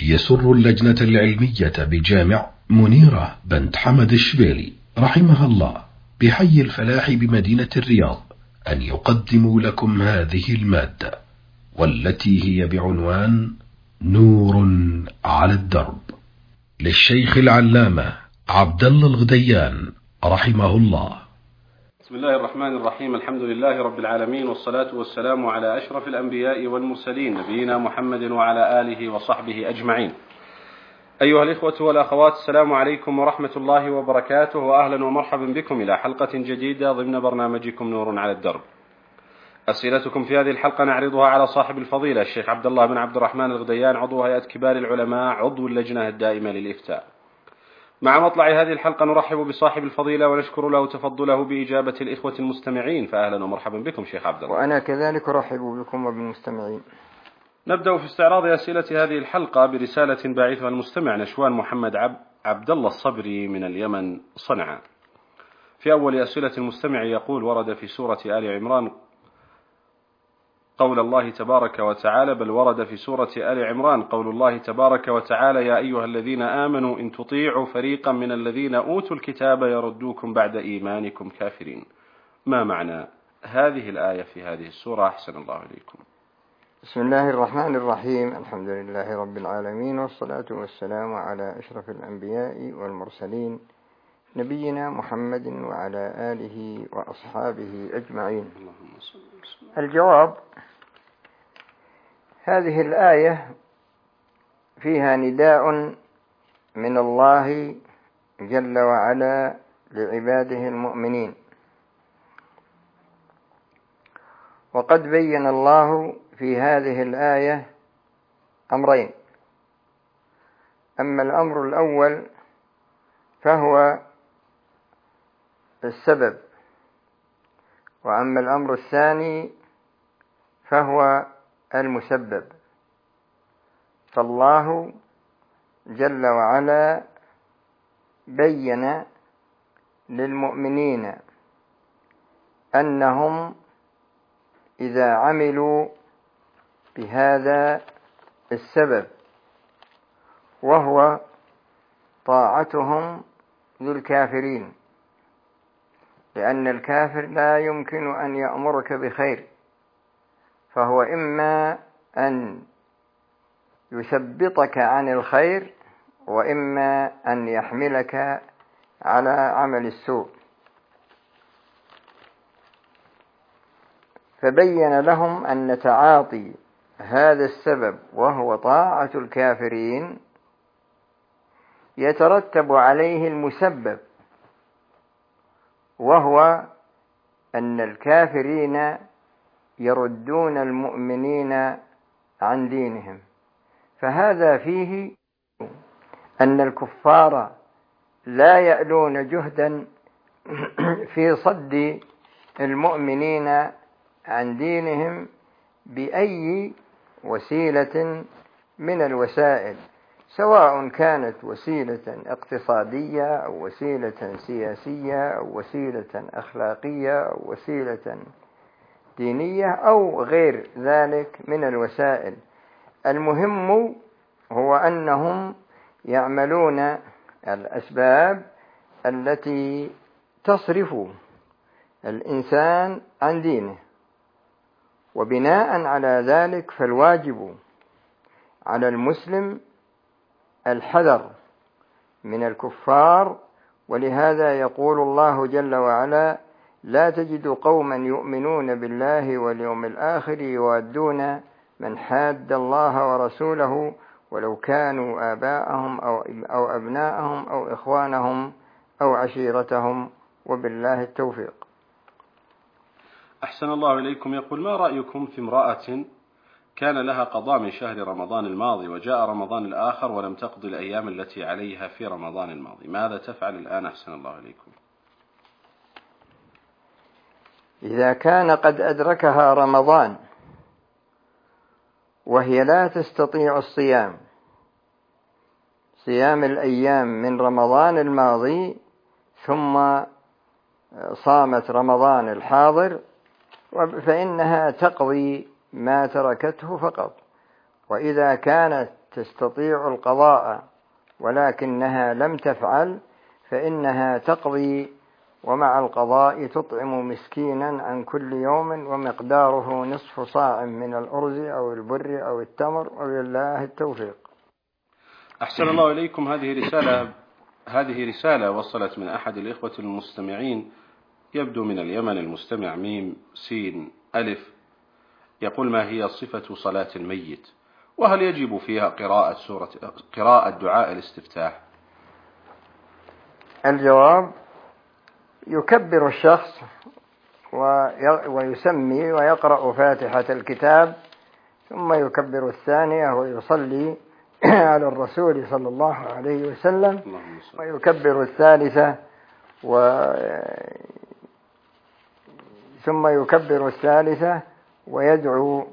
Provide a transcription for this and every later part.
يسر اللجنة العلمية بجامع منيرة بنت حمد الشبيلي رحمها الله بحي الفلاح بمدينة الرياض أن يقدموا لكم هذه المادة، والتي هي بعنوان نور على الدرب، للشيخ العلامة عبد الله الغديان رحمه الله. بسم الله الرحمن الرحيم. الحمد لله رب العالمين، والصلاة والسلام على أشرف الأنبياء والمرسلين، نبينا محمد وعلى آله وصحبه أجمعين. أيها الإخوة والأخوات، السلام عليكم ورحمة الله وبركاته، وأهلا ومرحبا بكم إلى حلقة جديدة ضمن برنامجكم نور على الدرب. أسئلتكم في هذه الحلقة نعرضها على صاحب الفضيلة الشيخ عبد الله بن عبد الرحمن الغديان، عضو هيئة كبار العلماء، عضو اللجنة الدائمة للإفتاء. مع مطلع هذه الحلقة نرحب بصاحب الفضيلة ونشكر له تفضله بإجابة الإخوة المستمعين، فأهلا ومرحبا بكم شيخ عبد الله. وأنا كذلك أرحب بكم وبالمستمعين. نبدأ في استعراض أسئلة هذه الحلقة برسالة باعثها المستمع نشوان محمد عبد الله الصبري من اليمن صنعاء. في أول أسئلة المستمع يقول: ورد في سورة آل عمران قول الله تبارك وتعالى، بل ورد في سورة آل عمران قول الله تبارك وتعالى: يا أيها الذين آمنوا إن تطيعوا فريقا من الذين أوتوا الكتاب يردوكم بعد إيمانكم كافرين. ما معنى هذه الآية في هذه السورة؟ أحسن الله إليكم. بسم الله الرحمن الرحيم. الحمد لله رب العالمين، والصلاة والسلام على أشرف الأنبياء والمرسلين، نبينا محمد وعلى آله وأصحابه أجمعين. الجواب: هذه الآية فيها نداء من الله جل وعلا لعباده المؤمنين، وقد بين الله في هذه الآية أمرين: أما الأمر الأول فهو السبب، وأما الأمر الثاني فهو المسبب. فالله جل وعلا بين للمؤمنين أنهم إذا عملوا بهذا السبب وهو طاعتهم للكافرين، لأن الكافر لا يمكن أن يأمرك بخير، فهو إما أن يثبطك عن الخير، وإما أن يحملك على عمل السوء. فبين لهم أن تعاطي هذا السبب وهو طاعة الكافرين يترتب عليه المسبب، وهو أن الكافرين يردون المؤمنين عن دينهم. فهذا فيه أن الكفار لا يألون جهدا في صد المؤمنين عن دينهم بأي وسيلة من الوسائل، سواء كانت وسيلة اقتصادية أو وسيلة سياسية أو وسيلة أخلاقية أو وسيلة دينية أو غير ذلك من الوسائل. المهم هو أنهم يعملون الأسباب التي تصرف الإنسان عن دينه، وبناء على ذلك فالواجب على المسلم الحذر من الكفار. ولهذا يقول الله جل وعلا: لا تجد قوما يؤمنون بالله واليوم الآخر يوادون من حاد الله ورسوله ولو كانوا آباءهم أو أبناءهم أو إخوانهم أو عشيرتهم، وبالله التوفيق. أحسن الله إليكم. يقول: ما رأيكم في امرأة كان لها قضاء من شهر رمضان الماضي وجاء رمضان الآخر ولم تقضي الأيام التي عليها في رمضان الماضي، ماذا تفعل الآن؟ أحسن الله إليكم. إذا كان قد أدركها رمضان وهي لا تستطيع صيام الأيام من رمضان الماضي، ثم صامت رمضان الحاضر، فإنها تقضي ما تركته فقط. وإذا كانت تستطيع القضاء ولكنها لم تفعل فإنها تقضي، ومع القضاء تطعم مسكينا عن كل يوم ومقداره نصف صاع من الأرز أو البر أو التمر، وبالله التوفيق. أحسن الله إليكم. هذه رسالة وصلت من أحد الإخوة المستمعين، يبدو من اليمن، المستمع ميم سين ألف، يقول: ما هي صفة صلاة الميت؟ وهل يجب فيها قراءة دعاء الاستفتاح؟ الجواب: يكبر الشخص ويسمي ويقرأ فاتحة الكتاب، ثم يكبر الثانية ويصلي على الرسول صلى الله عليه وسلم، ويكبر الثالثة ثم يكبر الثالثة ويدعو،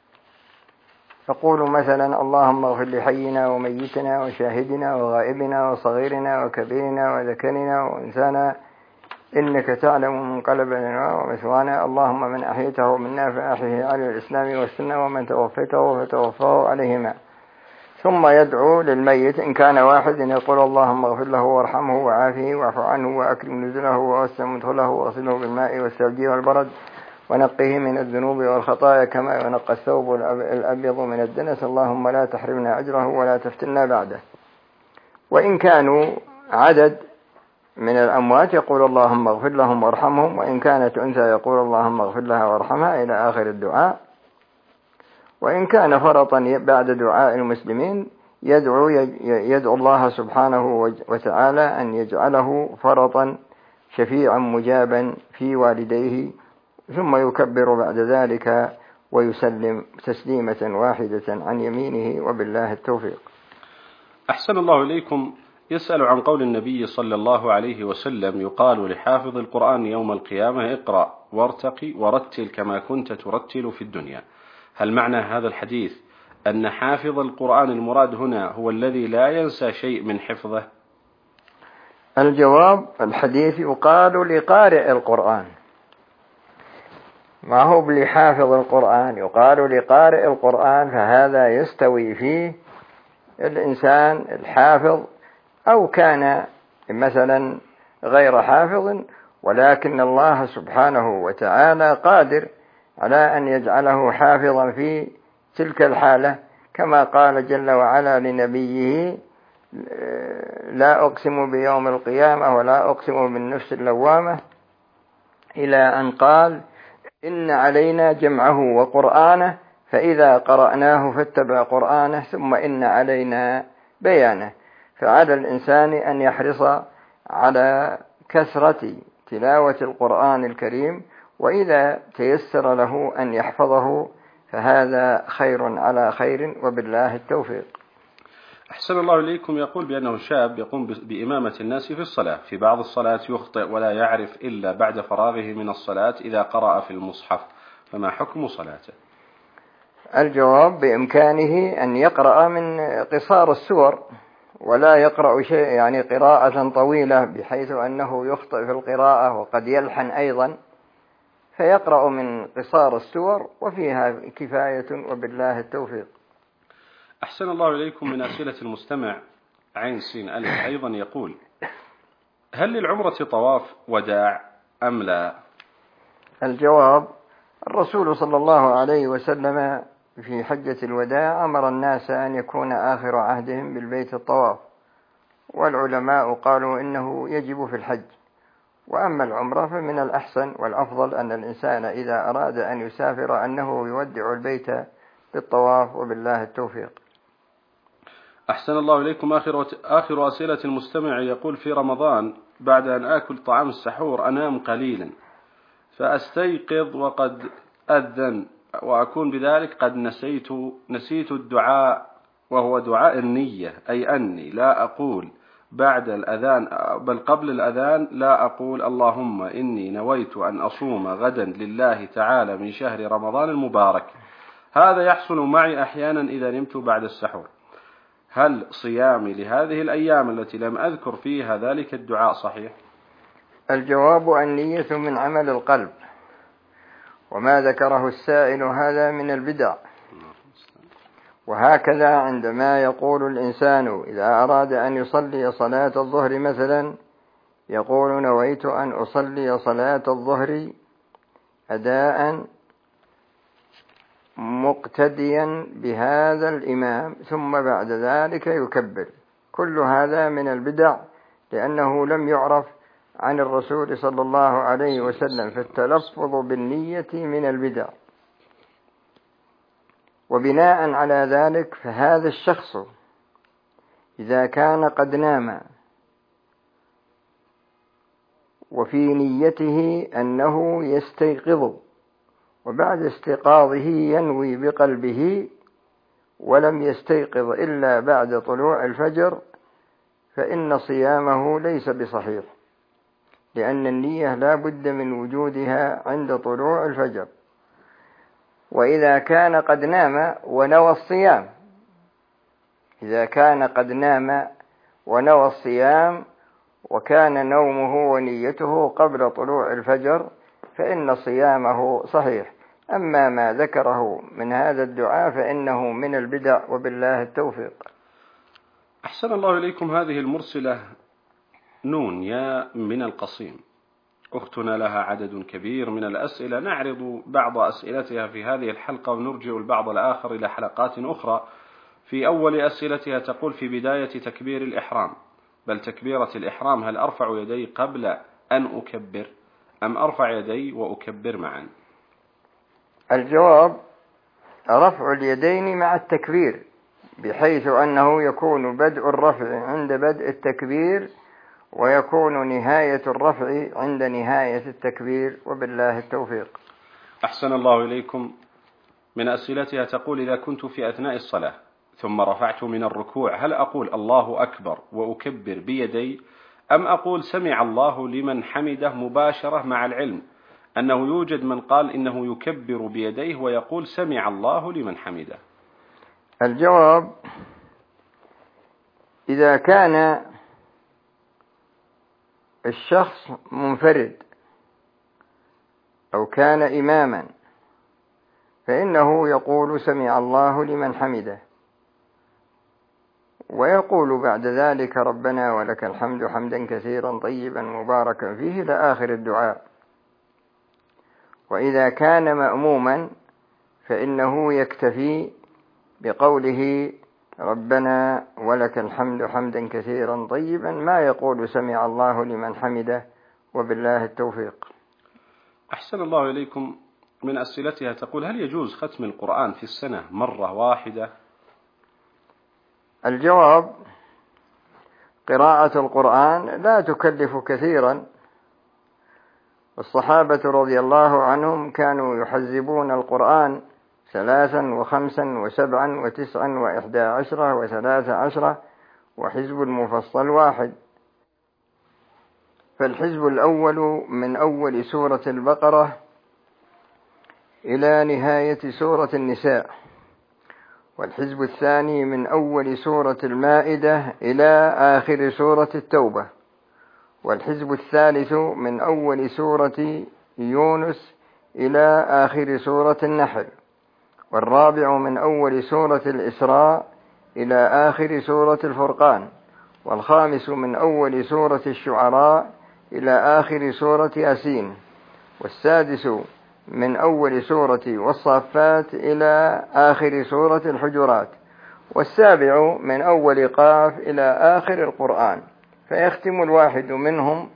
يقول مثلا: اللهم اغفر لحينا وميتنا وشاهدنا وغائبنا وصغيرنا وكبيرنا وذكرنا وأنثانا إنك تعلم منقلبنا ومثوانا، اللهم من أحيته منا فأحيه على الإسلام والسنة، ومن توفيته فتوفاه عليهما. ثم يدعو للميت إن كان واحد يقول: اللهم اغفر له وارحمه وعافه واعف عنه وأكرم نزله ووسع مدخله واغسله بالماء والثلج والبرد ونقه من الذنوب والخطايا كما ينقى الثوب الأبيض من الدنس، اللهم لا تحرمنا أجره ولا تفتنا بعده. وإن كانوا عدد من الأموات يقول: اللهم اغفر لهم وارحمهم، وإن كانت أنثى يقول: اللهم اغفر لها وارحمها إلى آخر الدعاء. وإن كان فرطا بعد دعاء المسلمين يدعو الله سبحانه وتعالى أن يجعله فرطا شفيعا مجابا في والديه، ثم يكبر بعد ذلك ويسلم تسليمة واحدة عن يمينه، وبالله التوفيق. أحسن الله إليكم. يسأل عن قول النبي صلى الله عليه وسلم: يقال لحافظ القرآن يوم القيامة: اقرأ وارتقي ورتل كما كنت ترتل في الدنيا. هل معنى هذا الحديث أن حافظ القرآن المراد هنا هو الذي لا ينسى شيء من حفظه؟ الجواب: الحديث يقال لقارئ القرآن، ما هو لحافظ القرآن، يقال لقارئ القرآن، فهذا يستوي فيه الإنسان الحافظ أو كان مثلا غير حافظ، ولكن الله سبحانه وتعالى قادر على أن يجعله حافظا في تلك الحالة، كما قال جل وعلا لنبيه: لا أقسم بيوم القيامة ولا أقسم بالنفس اللوامة، إلى أن قال: إن علينا جمعه وقرآنه فإذا قرأناه فاتبع قرآنه ثم إن علينا بيانه. فعلى الإنسان أن يحرص على كثرة تلاوة القرآن الكريم، وإذا تيسر له أن يحفظه فهذا خير على خير، وبالله التوفيق. أحسن الله إليكم. يقول بأنه شاب يقوم بإمامة الناس في الصلاة، في بعض الصلاة يخطئ ولا يعرف إلا بعد فراغه من الصلاة إذا قرأ في المصحف، فما حكم صلاته؟ الجواب: بإمكانه أن يقرأ من قصار السور، ولا يقرأ شيء يعني قراءة طويلة بحيث أنه يخطئ في القراءة وقد يلحن أيضا، فيقرأ من قصار السور وفيها كفاية، وبالله التوفيق. أحسن الله إليكم. من أسئلة المستمع عين سين ألف أيضا يقول: هل للعمرة طواف وداع أم لا؟ الجواب: الرسول صلى الله عليه وسلم في حجة الوداع أمر الناس أن يكون آخر عهدهم بالبيت الطواف، والعلماء قالوا إنه يجب في الحج. وأما العمرة فمن الأحسن والأفضل أن الإنسان إذا أراد أن يسافر أنه يودع البيت بالطواف، وبالله التوفيق. أحسن الله إليكم. آخر أسئلة المستمع يقول: في رمضان بعد أن آكل طعام السحور أنام قليلا، فأستيقظ وقد أذن، وأكون بذلك قد نسيت الدعاء، وهو دعاء النية، أي أني لا أقول بعد الأذان بل قبل الأذان لا أقول: اللهم إني نويت أن أصوم غدا لله تعالى من شهر رمضان المبارك. هذا يحصل معي أحيانا إذا نمت بعد السحور. هل صيامي لهذه الأيام التي لم أذكر فيها ذلك الدعاء صحيح؟ الجواب: النية من عمل القلب، وما ذكره السائل هذا من البدع، وهكذا عندما يقول الإنسان إذا أراد أن يصلي صلاة الظهر مثلا يقول نويت أن أصلي صلاة الظهر أداء مقتديا بهذا الإمام، ثم بعد ذلك يكبر. كل هذا من البدع، لأنه لم يعرف عن الرسول صلى الله عليه وسلم، فالتلفظ بالنية من البدع. وبناء على ذلك فهذا الشخص إذا كان قد نام وفي نيته أنه يستيقظ، وبعد استيقاظه ينوي بقلبه ولم يستيقظ إلا بعد طلوع الفجر، فإن صيامه ليس بصحيح، لأن النية لا بد من وجودها عند طلوع الفجر. وإذا كان قد نام ونوى الصيام، إذا كان قد نام ونوى الصيام وكان نومه ونيته قبل طلوع الفجر فإن صيامه صحيح. أما ما ذكره من هذا الدعاء فإنه من البدع، وبالله التوفيق. أحسن الله إليكم. هذه المرسلة نون يا من القصيم، أختنا لها عدد كبير من الأسئلة، نعرض بعض أسئلتها في هذه الحلقة ونرجع البعض الآخر إلى حلقات أخرى. في أول أسئلتها تقول: في بداية تكبير الإحرام، بل تكبيرة الإحرام، هل أرفع يدي قبل أن أكبر أم أرفع يدي وأكبر معا؟ الجواب: رفع اليدين مع التكبير، بحيث أنه يكون بدء الرفع عند بدء التكبير ويكون نهاية الرفع عند نهاية التكبير، وبالله التوفيق. أحسن الله إليكم. من أسئلتها تقول: إذا كنت في أثناء الصلاة ثم رفعت من الركوع، هل أقول الله أكبر وأكبر بيدي، أم أقول سمع الله لمن حمده مباشرة، مع العلم أنه يوجد من قال إنه يكبر بيديه ويقول سمع الله لمن حمده؟ الجواب: إذا كان الشخص منفرد أو كان إماما فإنه يقول سمع الله لمن حمده، ويقول بعد ذلك ربنا ولك الحمد حمدا كثيرا طيبا مباركا فيه لآخر الدعاء. وإذا كان مأموما فإنه يكتفي بقوله ربنا ولك الحمد حمدا كثيرا طيبا، ما يقول سمع الله لمن حمده، وبالله التوفيق. أحسن الله إليكم. من أسئلتها تقول: هل يجوز ختم القرآن في السنة مرة واحدة؟ الجواب: قراءة القرآن لا تكلف كثيرا، الصحابة رضي الله عنهم كانوا يحزبون القرآن 3 و5 و7 و9 و11 و13، وحزب المفصل 1. فالحزب الأول من أول سورة البقرة إلى نهاية سورة النساء، والحزب الثاني من أول سورة المائدة إلى آخر سورة التوبة، والحزب الثالث من أول سورة يونس إلى آخر سورة النحل، والرابع من أول سورة الإسراء إلى آخر سورة الفرقان، والخامس من أول سورة الشعراء إلى آخر سورة ياسين، والسادس من أول سورة والصافات إلى آخر سورة الحجرات، والسابع من أول قاف إلى آخر القرآن. فيختم الواحد منهم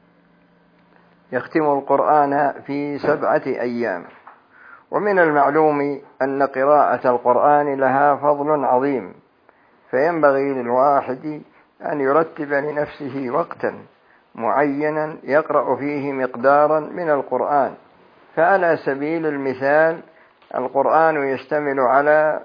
يختم القرآن في 7 أيام. ومن المعلوم أن قراءة القرآن لها فضل عظيم، فينبغي للواحد أن يرتب لنفسه وقتا معينا يقرأ فيه مقدارا من القرآن. فعلى سبيل المثال القرآن يشتمل على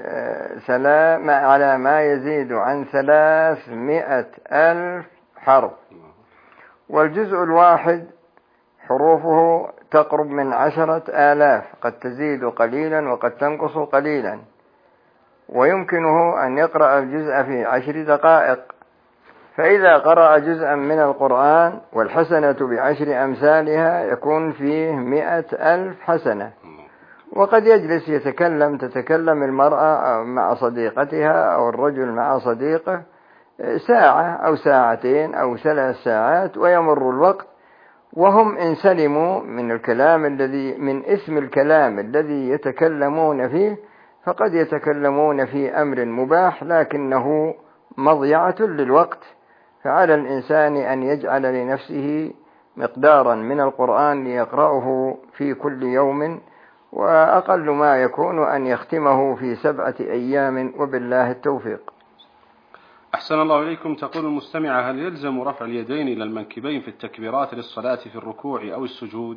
ما يزيد عن 300,000 حرف، والجزء الواحد حروفه تقرب من 10,000، قد تزيد قليلا وقد تنقص قليلا، ويمكنه أن يقرأ الجزء في 10 دقائق. فإذا قرأ جزءا من القرآن والحسنة ب10 أمثالها يكون فيه 100,000 حسنة. وقد يجلس تتكلم المرأة مع صديقتها أو الرجل مع صديقه ساعة أو ساعتين أو 3 ساعات، ويمر الوقت وهم إن سلموا من اسم الكلام الذي يتكلمون فيه، فقد يتكلمون في أمر مباح لكنه مضيعة للوقت. فعلى الإنسان أن يجعل لنفسه مقدارا من القرآن ليقرأه في كل يوم، وأقل ما يكون أن يختمه في 7 أيام، وبالله التوفيق. أحسن الله إليكم. تقول المستمعة: هل يلزم رفع اليدين إلى المنكبين في التكبيرات للصلاة في الركوع أو السجود؟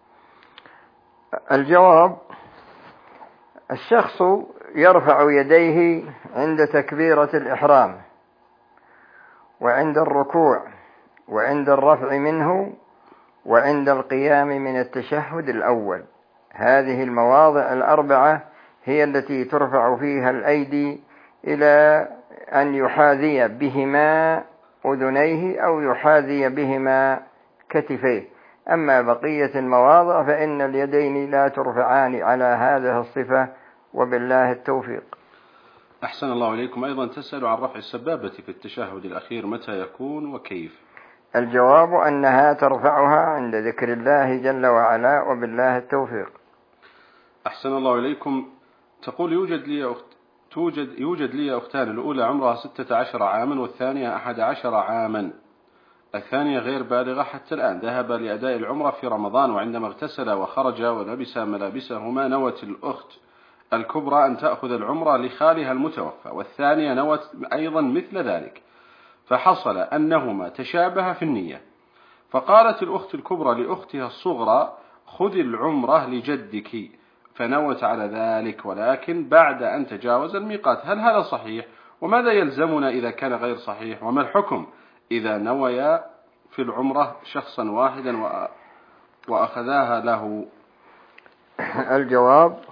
الجواب: الشخص يرفع يديه عند تكبيرة الإحرام وعند الركوع وعند الرفع منه وعند القيام من التشهد الأول. هذه المواضع 4 هي التي ترفع فيها الأيدي إلى أن يحاذي بهما أذنيه أو يحاذي بهما كتفيه. أما بقية المواضع فإن اليدين لا ترفعان على هذه الصفة، وبالله التوفيق. أحسن الله إليكم. أيضا تسأل عن رفع السبابة في التشهد الأخير، متى يكون وكيف؟ الجواب أنها ترفعها عند ذكر الله جل وعلا، وبالله التوفيق. أحسن الله إليكم. تقول: يوجد لي أختان، الأولى عمرها 16 عاما والثانية 11 عاما. الثانية غير بالغة حتى الآن. ذهب لأداء العمرة في رمضان، وعندما اغتسل وخرج ولبس ملابسهما نوت الأخت الكبرى أن تأخذ العمرة لخالها المتوفى، والثانية نوت أيضا مثل ذلك، فحصل أنهما تشابه في النية. فقالت الأخت الكبرى لأختها الصغرى: خذ العمرة لجدك، فنوت على ذلك ولكن بعد أن تجاوز الميقات. هل هذا صحيح؟ وماذا يلزمنا إذا كان غير صحيح؟ وما الحكم إذا نويا في العمرة شخصا واحدا وأخذاها له؟ الجواب: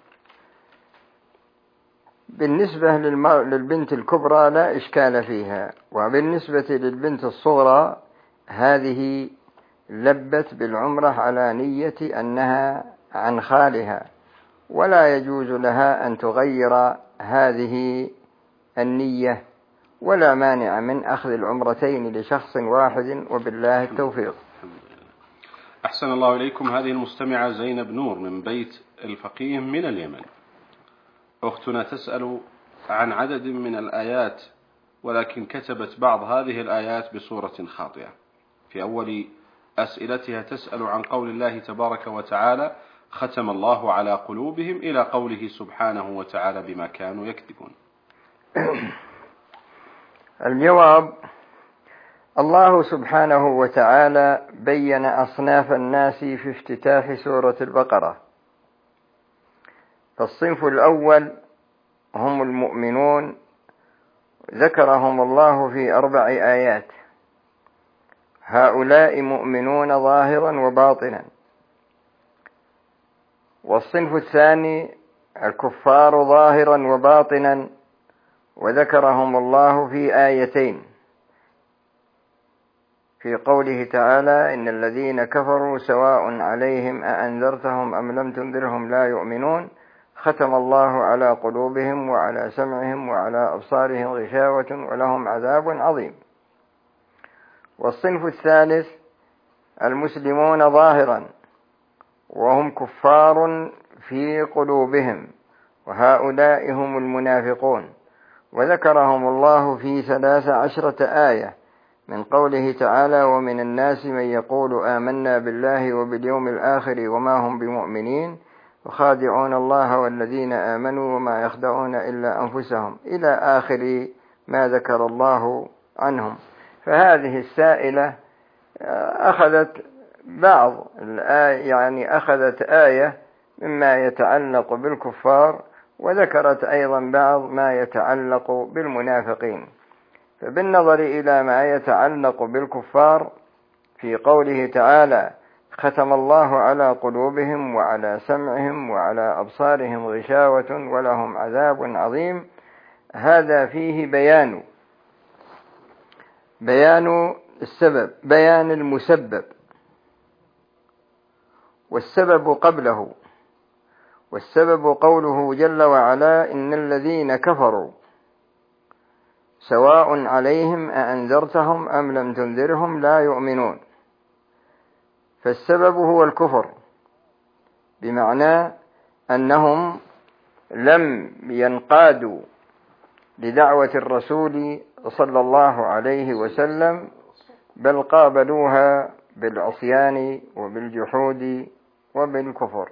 بالنسبة للبنت الكبرى لا إشكال فيها، وبالنسبة للبنت الصغرى هذه لبت بالعمرة على نية أنها عن خالها، ولا يجوز لها أن تغير هذه النية، ولا مانع من أخذ العمرتين لشخص واحد، وبالله التوفيق. أحسن الله إليكم. هذه المستمعة زينب نور من بيت الفقيه من اليمن. أختنا تسأل عن عدد من الآيات، ولكن كتبت بعض هذه الآيات بصورة خاطئة. في أول أسئلتها تسأل عن قول الله تبارك وتعالى: ختم الله على قلوبهم، إلى قوله سبحانه وتعالى: بما كانوا يكذبون. الجواب: الله سبحانه وتعالى بين أصناف الناس في افتتاح سورة البقرة. فالصنف الأول هم المؤمنون، ذكرهم الله في 4 آيات: هؤلاء مؤمنون ظاهرا وباطنا. والصنف الثاني الكفار ظاهرا وباطنا، وذكرهم الله في 2 في قوله تعالى: إن الذين كفروا سواء عليهم أأنذرتهم أم لم تنذرهم لا يؤمنون، ختم الله على قلوبهم وعلى سمعهم وعلى أبصارهم غشاوة ولهم عذاب عظيم. والصنف الثالث المسلمون ظاهرا وهم كفار في قلوبهم، وهؤلاء هم المنافقون، وذكرهم الله في 13 آية من قوله تعالى: ومن الناس من يقول آمنا بالله وباليوم الآخر وما هم بمؤمنين وخادعون الله والذين آمنوا وما يخدعون إلا أنفسهم، إلى آخر ما ذكر الله عنهم. فهذه السائلة أخذت بعض الآية، أخذت آية مما يتعلق بالكفار، وذكرت أيضا بعض ما يتعلق بالمنافقين. فبالنظر إلى ما يتعلق بالكفار في قوله تعالى: ختم الله على قلوبهم وعلى سمعهم وعلى أبصارهم غشاوة ولهم عذاب عظيم، هذا فيه بيان السبب، بيان المسبب، والسبب قبله، والسبب قوله جل وعلا: إن الذين كفروا سواء عليهم أأنذرتهم أم لم تنذرهم لا يؤمنون. فالسبب هو الكفر، بمعنى أنهم لم ينقادوا لدعوة الرسول صلى الله عليه وسلم، بل قابلوها بالعصيان وبالجحود وبالكفر.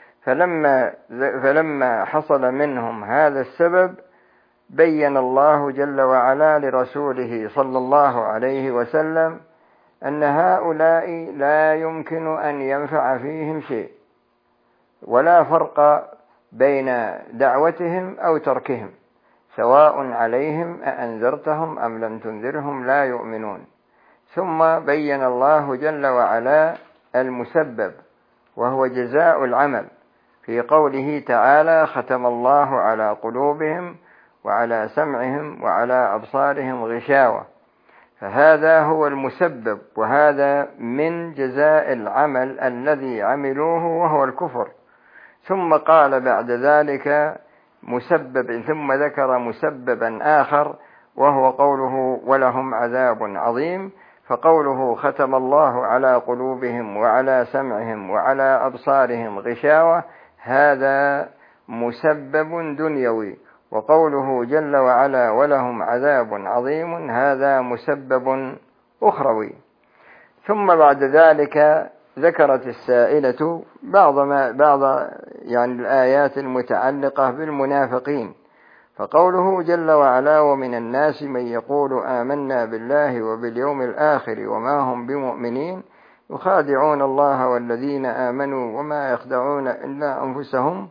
فلما حصل منهم هذا السبب بين الله جل وعلا لرسوله صلى الله عليه وسلم أن هؤلاء لا يمكن أن ينفع فيهم شيء، ولا فرق بين دعوتهم أو تركهم، سواء عليهم أأنذرتهم أم لم تنذرهم لا يؤمنون. ثم بين الله جل وعلا المسبب، وهو جزاء العمل، في قوله تعالى: ختم الله على قلوبهم وعلى سمعهم وعلى أبصارهم غشاوة. فهذا هو المسبب، وهذا من جزاء العمل الذي عملوه وهو الكفر. ثم قال بعد ذلك ثم ذكر مسببا آخر، وهو قوله: ولهم عذاب عظيم. فقوله: ختم الله على قلوبهم وعلى سمعهم وعلى أبصارهم غشاوة، هذا مسبب دنيوي، وقوله جل وعلا: ولهم عذاب عظيم، هذا مسبب أخروي. ثم بعد ذلك ذكرت السائلة بعض الآيات المتعلقة بالمنافقين، فقوله جل وعلا: ومن الناس من يقول آمنا بالله وباليوم الآخر وما هم بمؤمنين يخادعون الله والذين آمنوا وما يخدعون إلا أنفسهم،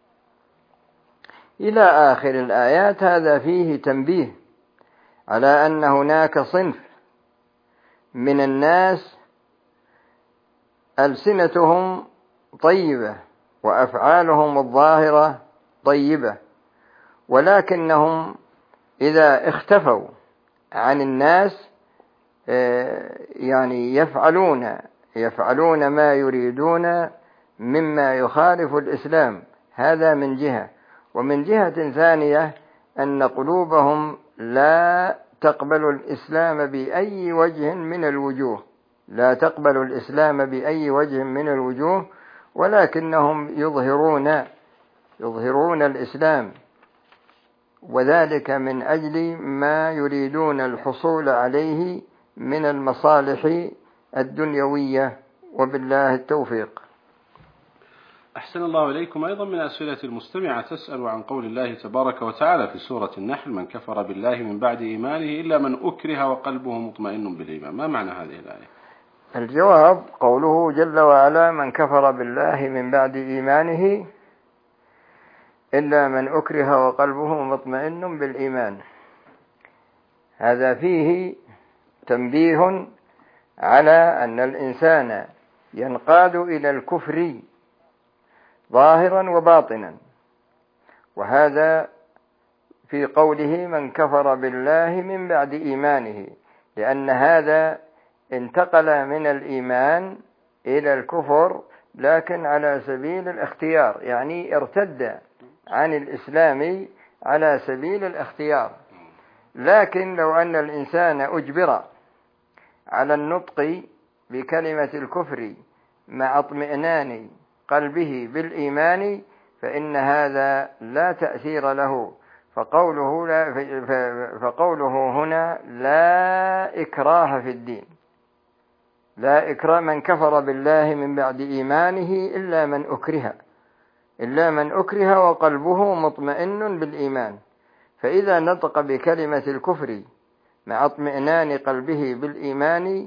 إلى آخر الآيات. هذا فيه تنبيه على أن هناك صنف من الناس ألسنتهم طيبة وأفعالهم الظاهرة طيبة، ولكنهم إذا اختفوا عن الناس يفعلون ما يريدون مما يخالف الإسلام. هذا من جهة. ومن جهة ثانية أن قلوبهم لا تقبل الإسلام بأي وجه من الوجوه، ولكنهم يظهرون الإسلام، وذلك من أجل ما يريدون الحصول عليه من المصالح الدنيوية، وبالله التوفيق. أحسن الله إليكم. أيضا من أسئلة المستمعة تسأل عن قول الله تبارك وتعالى في سورة النحل: من كفر بالله من بعد إيمانه إلا من أكره وقلبه مطمئن بالإيمان. ما معنى هذه الآية؟ الجواب: قوله جل وعلا: من كفر بالله من بعد إيمانه إلا من أكره وقلبه مطمئن بالإيمان. هذا فيه تنبيه على أن الإنسان ينقاد إلى الكفر ظاهرا وباطنا، وهذا في قوله: من كفر بالله من بعد إيمانه، لأن هذا انتقل من الإيمان إلى الكفر، لكن على سبيل الاختيار، يعني ارتد عن الإسلام على سبيل الاختيار. لكن لو أن الإنسان أجبر على النطق بكلمة الكفر مع اطمئنان قلبه بالإيمان فإن هذا لا تأثير له. فقوله هنا: لا إكراه في الدين. لا إكراه، من كفر بالله من بعد إيمانه إلا من أكره وقلبه مطمئن بالإيمان. فإذا نطق بكلمة الكفر مع اطمئنان قلبه بالإيمان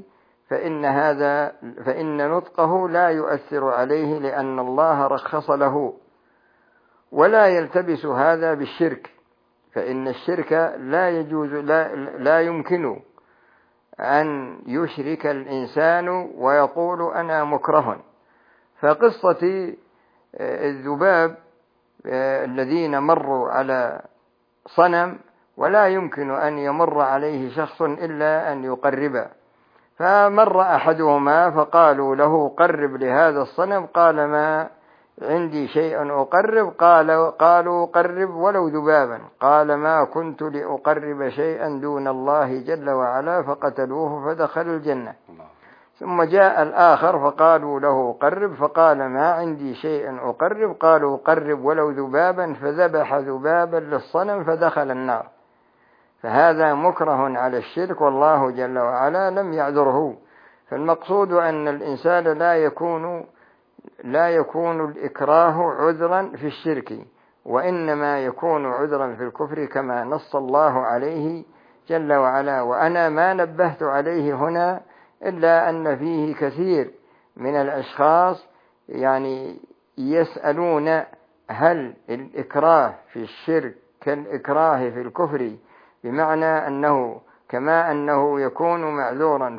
فإن نطقه لا يؤثر عليه، لأن الله رخص له. ولا يلتبس هذا بالشرك، فإن الشرك لا يمكن أن يشرك الإنسان ويقول أنا مكره. فقصة الذباب الذين مروا على صنم ولا يمكن أن يمر عليه شخص إلا أن يقرب، فمر أحدهما فقالوا له: قرب لهذا الصنم، قال: ما عندي شيء أقرب، قالوا قرب ولو ذبابا، قال ما كنت لأقرب شيئا دون الله جل وعلا، فقتلوه فدخل الجنة. ثم جاء الآخر فقالوا له قرب، فقال ما عندي شيء أقرب، قالوا قرب ولو ذبابا، فذبح ذبابا للصنم فدخل النار. فهذا مكره على الشرك، والله جل وعلا لم يعذره. فالمقصود أن الإنسان لا يكون الإكراه عذرا في الشرك، وإنما يكون عذرا في الكفر كما نص الله عليه جل وعلا. وأنا ما نبهت عليه هنا إلا أن فيه كثير من الأشخاص يعني يسألون هل الإكراه في الشرك كالإكراه في الكفر، بمعنى أنه كما أنه يكون معذورا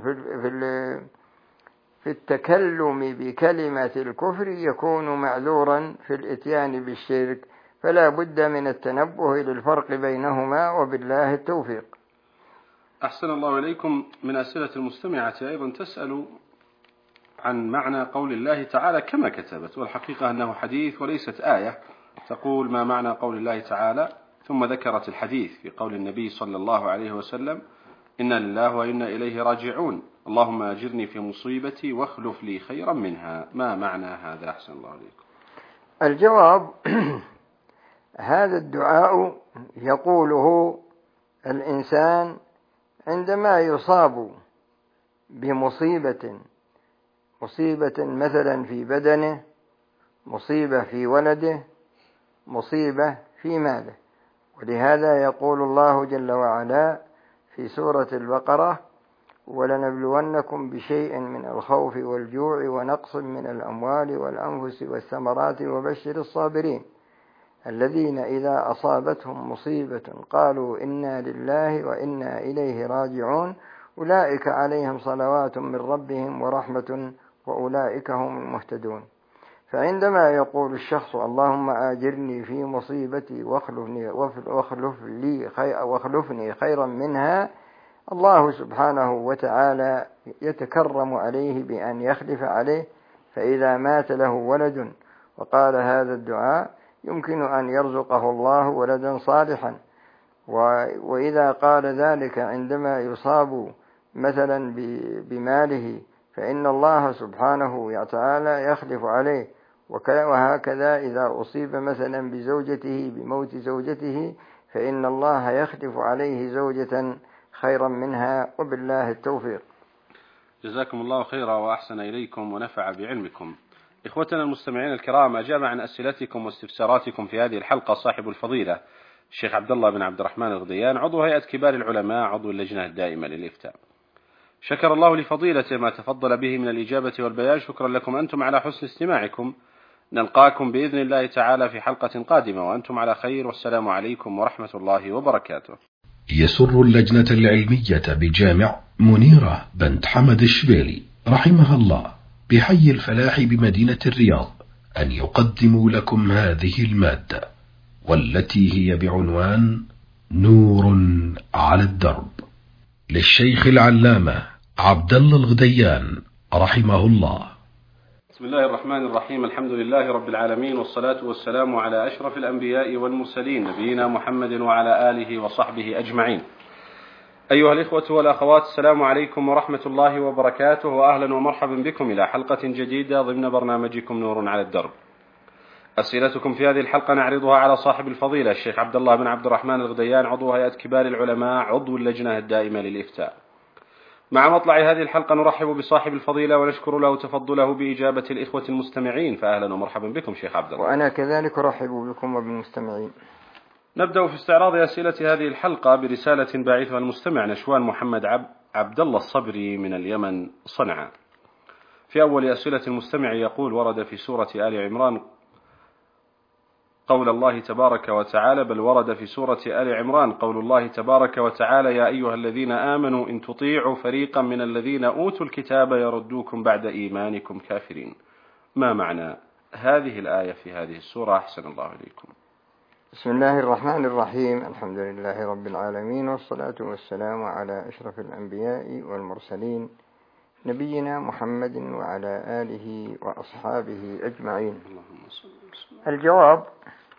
في التكلم بكلمة الكفر يكون معذورا في الإتيان بالشرك، فلا بد من التنبه للفرق بينهما، وبالله التوفيق. أحسن الله إليكم. من أسئلة المستمعة أيضا تسأل عن معنى قول الله تعالى كما كتبت، والحقيقة أنه حديث وليست آية. تقول ما معنى قول الله تعالى، ثم ذكرت الحديث في قول النبي صلى الله عليه وسلم إنا لله وإنا إليه راجعون، اللهم أجرني في مصيبتي واخلف لي خيرا منها. ما معنى هذا أحسن الله عليكم؟ الجواب هذا الدعاء يقوله الإنسان عندما يصاب بمصيبة مثلا في بدنه، مصيبة في ولده، مصيبة في ماله. ولهذا يقول الله جل وعلا في سورة البقرة ولنبلونكم بشيء من الخوف والجوع ونقص من الأموال والأنفس والثمرات وبشر الصابرين الذين إذا أصابتهم مصيبة قالوا إنا لله وإنا إليه راجعون أولئك عليهم صلوات من ربهم ورحمة وأولئك هم المهتدون. فعندما يقول الشخص اللهم آجرني في مصيبتي واخلفني خيرا منها، الله سبحانه وتعالى يتكرم عليه بأن يخلف عليه. فإذا مات له ولد وقال هذا الدعاء يمكن أن يرزقه الله ولدا صالحا. وإذا قال ذلك عندما يصاب مثلا بماله فإن الله سبحانه وتعالى يخلف عليه. وهكذا إذا أصيب مثلا بزوجته بموت زوجته فإن الله يخلف عليه زوجة خيرا منها، وبالله التوفيق. جزاكم الله خيرا وأحسن إليكم ونفع بعلمكم. إخوتنا المستمعين الكرام، أجاب عن أسئلتكم واستفساراتكم في هذه الحلقة صاحب الفضيلة الشيخ عبد الله بن عبد الرحمن الغديان، عضو هيئة كبار العلماء، عضو اللجنة الدائمة للإفتاء. شكر الله لفضيلته ما تفضل به من الإجابة والبيان. شكرا لكم أنتم على حسن استماعكم. نلقاكم بإذن الله تعالى في حلقة قادمة وأنتم على خير، والسلام عليكم ورحمة الله وبركاته. يسر اللجنة العلمية بجامع منيرة بنت حمد الشبيلي رحمها الله بحي الفلاح بمدينة الرياض أن يقدموا لكم هذه المادة، والتي هي بعنوان نور على الدرب، للشيخ العلامة عبد الله الغديان رحمه الله. بسم الله الرحمن الرحيم. الحمد لله رب العالمين، والصلاة والسلام على أشرف الأنبياء والمرسلين نبينا محمد وعلى آله وصحبه أجمعين. أيها الإخوة والأخوات، السلام عليكم ورحمة الله وبركاته، وأهلا ومرحبا بكم إلى حلقة جديدة ضمن برنامجكم نور على الدرب. أسئلتكم في هذه الحلقة نعرضها على صاحب الفضيلة الشيخ عبد الله بن عبد الرحمن الغديان، عضو هيئة كبار العلماء، عضو اللجنة الدائمة للإفتاء. مع مطلع هذه الحلقة نرحب بصاحب الفضيلة ونشكر له تفضله بإجابة الإخوة المستمعين، فأهلا ومرحبا بكم شيخ عبد الله. وأنا كذلك أرحب بكم وبالمستمعين. نبدأ في استعراض أسئلة هذه الحلقة برسالة باعثها المستمع نشوان محمد عبد الله الصبري من اليمن صنعاء. في أول أسئلة المستمع يقول: ورد في سورة آل عمران قول الله تبارك وتعالى، بل ورد في سورة آل عمران قول الله تبارك وتعالى: يا أيها الذين آمنوا إن تطيعوا فريقا من الذين أوتوا الكتاب يردوكم بعد إيمانكم كافرين. ما معنى هذه الآية في هذه السورة؟ أحسن الله إليكم. بسم الله الرحمن الرحيم. الحمد لله رب العالمين، والصلاة والسلام على أشرف الأنبياء والمرسلين نبينا محمد وعلى آله وأصحابه أجمعين. الجواب: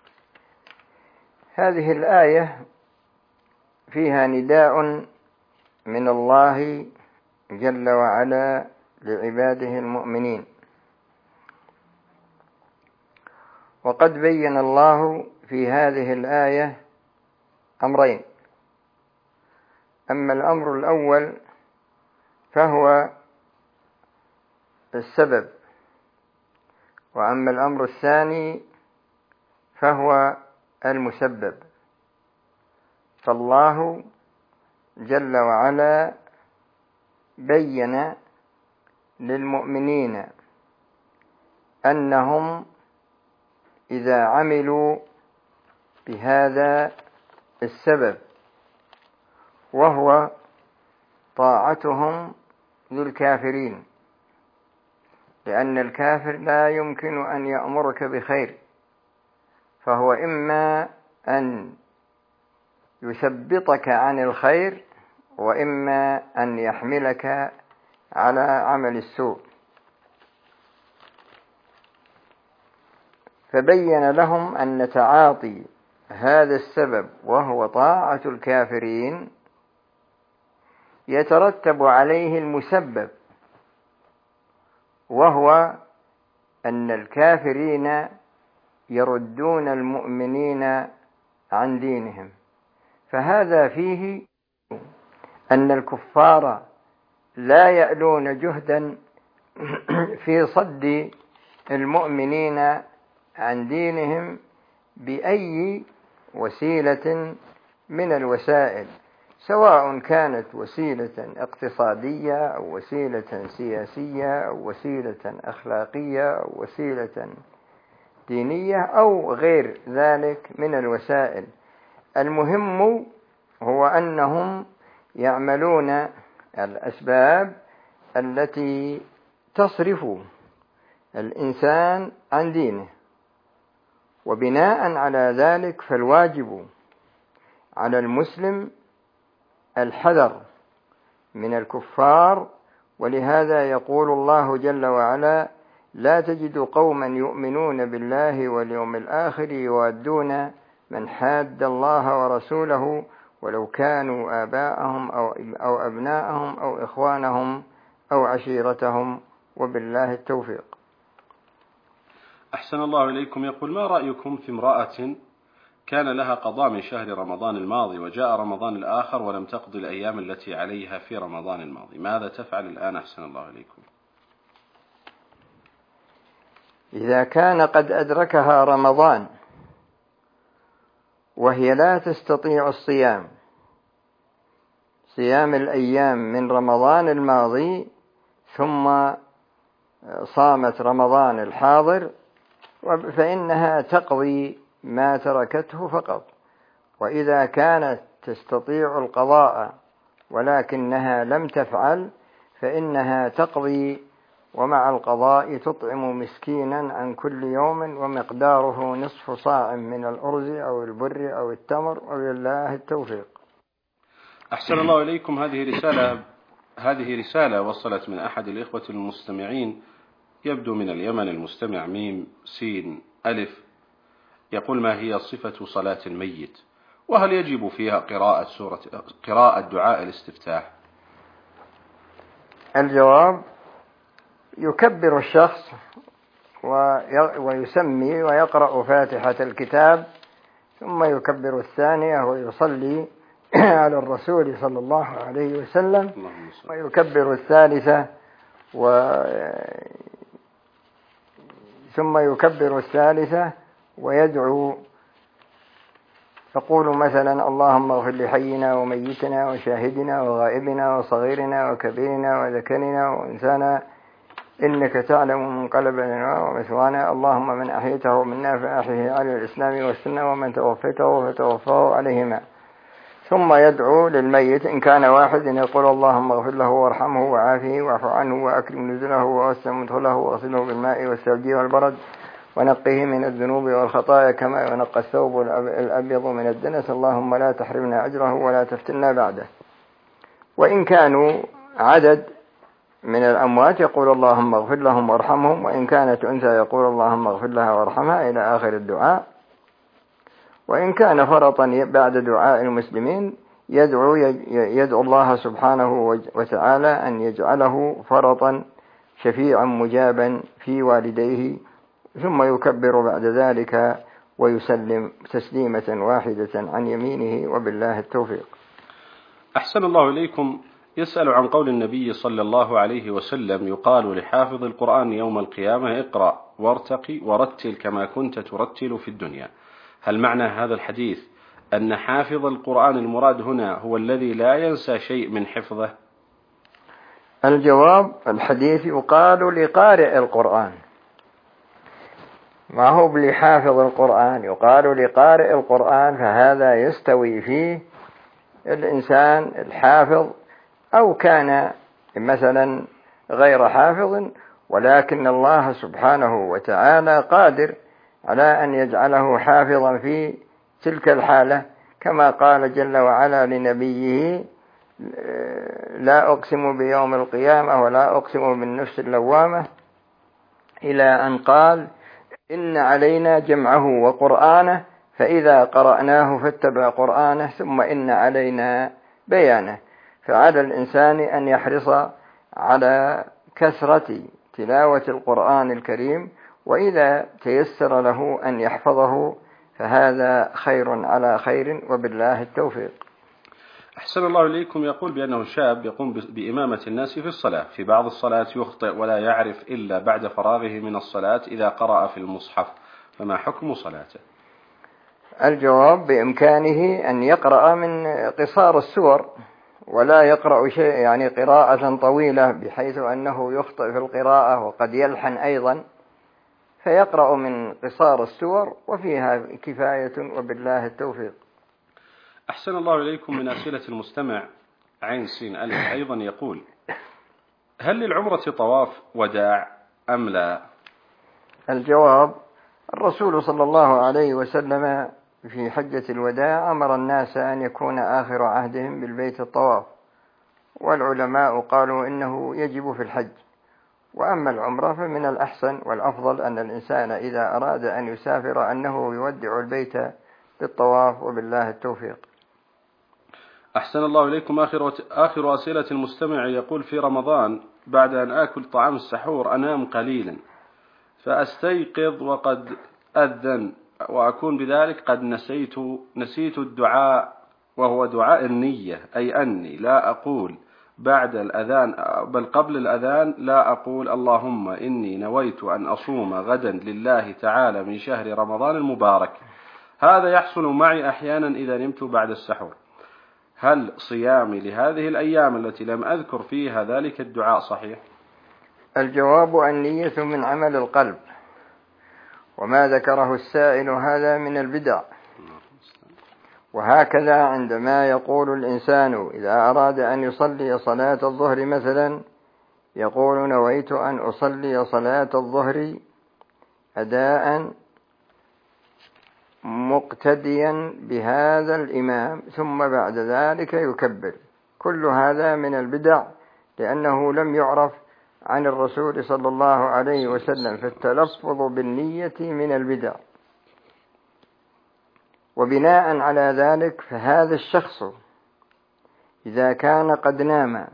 هذه الآية فيها نداء من الله جل وعلا لعباده المؤمنين، وقد بين الله في هذه الآية أمرين: أما الأمر الأول فهو السبب، وأما الأمر الثاني فهو المسبب. فالله جل وعلا بين للمؤمنين أنهم إذا عملوا بهذا السبب وهو طاعتهم للكافرين، لأن الكافر لا يمكن أن يأمرك بخير، فهو إما أن يثبطك عن الخير وإما أن يحملك على عمل السوء. فبين لهم أن تعاطي هذا السبب وهو طاعة الكافرين يترتب عليه المسبب، وهو أن الكافرين يردون المؤمنين عن دينهم. فهذا فيه أن الكفار لا يألون جهدا في صد المؤمنين عن دينهم بأي وسيلة من الوسائل، سواء كانت وسيلة اقتصادية أو وسيلة سياسية أو وسيلة أخلاقية أو وسيلة دينية أو غير ذلك من الوسائل. المهم هو أنهم يعملون الأسباب التي تصرف الإنسان عن دينه، وبناء على ذلك فالواجب على المسلم الحذر من الكفار. ولهذا يقول الله جل وعلا: لا تجد قوما يؤمنون بالله واليوم الآخر يوادون من حاد الله ورسوله ولو كانوا آباءهم أو أبناءهم أو إخوانهم أو عشيرتهم، وبالله التوفيق. أحسن الله إليكم. يقول: ما رأيكم في امرأة كان لها قضاء من شهر رمضان الماضي وجاء رمضان الآخر ولم تقضي الأيام التي عليها في رمضان الماضي، ماذا تفعل الآن؟ أحسن الله إليكم. إذا كان قد أدركها رمضان وهي لا تستطيع صيام الأيام من رمضان الماضي ثم صامت رمضان الحاضر، فإنها تقضي ما تركته فقط. وإذا كانت تستطيع القضاء ولكنها لم تفعل فإنها تقضي، ومع القضاء تطعم مسكينا عن كل يوم ومقداره نصف صاع من الأرز أو البر أو التمر، وبالله التوفيق. أحسن الله إليكم. هذه رسالة وصلت من أحد الإخوة المستمعين، يبدو من اليمن، المستمع ميم سين ألف. يقول: ما هي صفة صلاة الميت؟ وهل يجب فيها قراءة دعاء الاستفتاح؟ الجواب: يكبر الشخص ويسمي ويقرأ فاتحة الكتاب، ثم يكبر الثانية ويصلي على الرسول صلى الله عليه وسلم، ويكبر الثالثة ثم يكبر الثالثة ويدعو، يقول مثلا: اللهم اغفر لحينا وميتنا وشاهدنا وغائبنا وصغيرنا وكبيرنا وذكرنا وأنثانا إنك تعلم منقلبنا ومثوانا، اللهم من أحيته منا فأحيه على الإسلام والسنة ومن توفيته فتوفاه عليهما. ثم يدعو للميت إن كان واحد يقول: اللهم اغفر له وارحمه وعافه واعف عنه وأكرم نزله ووسع مدخله واغسله بالماء والثلج والبرد ونقه من الذنوب والخطايا كما ينقى الثوب الأبيض من الدنس، اللهم لا تحرمنا أجره ولا تفتنا بعده. وإن كانوا عدد من الأموات يقول اللهم اغفر لهم وارحمهم، وإن كانت أنثى يقول اللهم اغفر لها وارحمها إلى آخر الدعاء. وإن كان فرطا بعد دعاء المسلمين يدعو الله سبحانه وتعالى أن يجعله فرطا شفيعا مجابا في والديه، ثم يكبر بعد ذلك ويسلم تسليمة واحدة عن يمينه، وبالله التوفيق. أحسن الله إليكم. يسأل عن قول النبي صلى الله عليه وسلم: يقال لحافظ القرآن يوم القيامة: اقرأ وارتقي ورتل كما كنت ترتل في الدنيا. هل معنى هذا الحديث أن حافظ القرآن المراد هنا هو الذي لا ينسى شيء من حفظه؟ الجواب: الحديث يقال لقارئ القرآن، ما هو لحافظ القرآن، يقال لقارئ القرآن، فهذا يستوي فيه الإنسان الحافظ أو كان مثلا غير حافظ، ولكن الله سبحانه وتعالى قادر على أن يجعله حافظا في تلك الحالة، كما قال جل وعلا لنبيه: لا أقسم بيوم القيامة ولا أقسم بالنفس اللوامة، إلى أن قال: إن علينا جمعه وقرآنه فإذا قرأناه فاتبع قرآنه ثم إن علينا بيانه. فعلى الإنسان أن يحرص على كثرة تلاوة القرآن الكريم، وإذا تيسر له أن يحفظه فهذا خير على خير، وبالله التوفيق. أحسن الله إليكم. يقول بأنه شاب يقوم بإمامة الناس في الصلاة، في بعض الصلاة يخطئ ولا يعرف إلا بعد فراغه من الصلاة إذا قرأ في المصحف، فما حكم صلاته؟ الجواب: بإمكانه أن يقرأ من قصار السور، ولا يقرأ شيء يعني قراءة طويلة بحيث أنه يخطئ في القراءة وقد يلحن أيضا، فيقرأ من قصار السور وفيها كفاية، وبالله التوفيق. أحسن الله إليكم. من أسئلة المستمع عين سين ألف أيضا يقول: هل للعمرة طواف وداع أم لا؟ الجواب: الرسول صلى الله عليه وسلم في حجة الوداع أمر الناس أن يكون آخر عهدهم بالبيت الطواف، والعلماء قالوا إنه يجب في الحج. وأما العمرة فمن الأحسن والأفضل أن الإنسان إذا أراد أن يسافر أنه يودع البيت بالطواف، وبالله التوفيق. أحسن الله إليكم. آخر أسئلة المستمع يقول: في رمضان بعد أن آكل طعام السحور أنام قليلا، فأستيقظ وقد أذن، وأكون بذلك قد نسيت الدعاء، وهو دعاء النية، أي أني لا أقول بعد الأذان بل قبل الأذان لا أقول اللهم إني نويت أن أصوم غدا لله تعالى من شهر رمضان المبارك. هذا يحصل معي أحيانا إذا نمت بعد السحور. هل صيامي لهذه الأيام التي لم أذكر فيها ذلك الدعاء صحيح؟ الجواب: النية من عمل القلب، وما ذكره السائل هذا من البدع. وهكذا عندما يقول الإنسان إذا أراد أن يصلي صلاة الظهر مثلا يقول: نويت أن أصلي صلاة الظهر أداء مقتديا بهذا الإمام، ثم بعد ذلك يكبر. كل هذا من البدع، لأنه لم يعرف عن الرسول صلى الله عليه وسلم، فالتلفظ بالنية من البدع. وبناء على ذلك فهذا الشخص إذا كان قد نام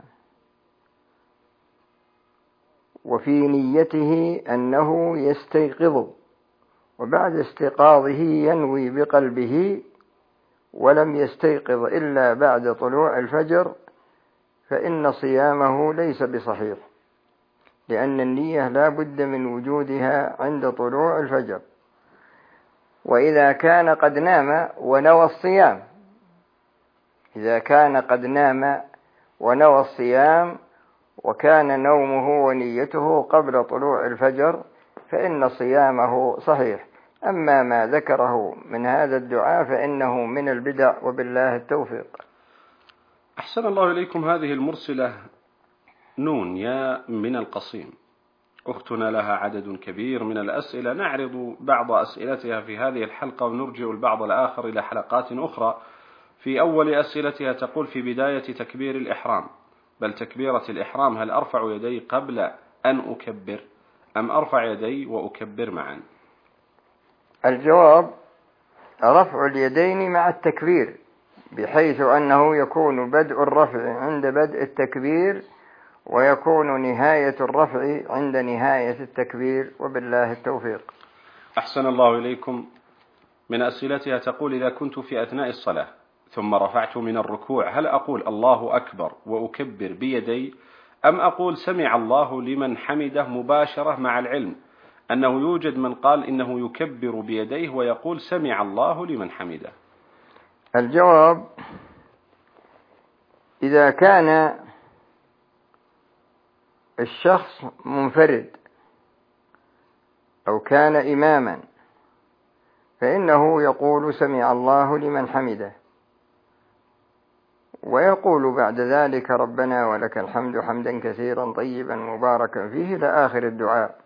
وفي نيته أنه يستيقظ، وبعد استيقاظه ينوي بقلبه ولم يستيقظ إلا بعد طلوع الفجر، فإن صيامه ليس بصحيح، لأن النية لا بد من وجودها عند طلوع الفجر. وإذا كان قد نام ونوى الصيام، إذا كان قد نام ونوى الصيام وكان نومه ونيته قبل طلوع الفجر فإن صيامه صحيح. أما ما ذكره من هذا الدعاء فإنه من البدع، وبالله التوفيق. أحسن الله إليكم. هذه المرسلة نون يا من القصيم، أختنا لها عدد كبير من الأسئلة، نعرض بعض أسئلتها في هذه الحلقة ونرجع البعض الآخر إلى حلقات أخرى. في أول أسئلتها تقول: في بداية تكبير الإحرام بل تكبيرة الإحرام هل أرفع يدي قبل أن أكبر أم أرفع يدي وأكبر معا؟ الجواب: رفع اليدين مع التكبير، بحيث أنه يكون بدء الرفع عند بدء التكبير، ويكون نهاية الرفع عند نهاية التكبير، وبالله التوفيق. أحسن الله إليكم. من أسئلتها تقول: إذا كنت في أثناء الصلاة ثم رفعت من الركوع هل أقول الله أكبر وأكبر بيدي أم أقول سمع الله لمن حمده مباشرة، مع العلم أنه يوجد من قال إنه يكبر بيديه ويقول سمع الله لمن حمده؟ الجواب: إذا كان الشخص منفرد أو كان إماما فإنه يقول سمع الله لمن حمده، ويقول بعد ذلك ربنا ولك الحمد حمدا كثيرا طيبا مباركا فيه إلى آخر الدعاء.